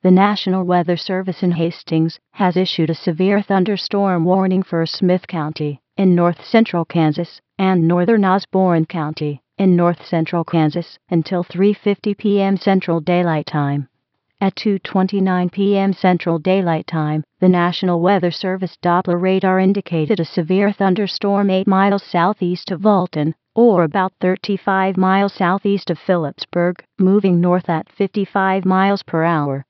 The National Weather Service in Hastings has issued a severe thunderstorm warning for Smith County in north-central Kansas and northern Osborne County in north-central Kansas until 3:50 p.m. Central Daylight Time. At 2:29 p.m. Central Daylight Time, the National Weather Service Doppler radar indicated a severe thunderstorm 8 miles southeast of Alton, or about 35 miles southeast of Phillipsburg, moving north at 55 miles per hour.